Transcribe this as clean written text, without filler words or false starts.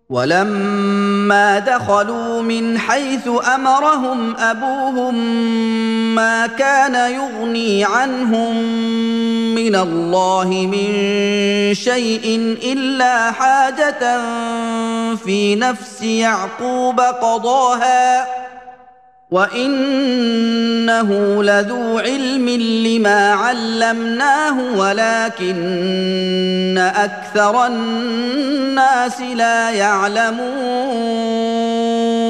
ولما دخلوا من حيث امرهم ابوهم ما كان يغني عنهم من الله من شيء الا حاجه في نفس يعقوب قضاها وانه لذو علم لما علمناه ولكن اكثر الناس لا يعلمون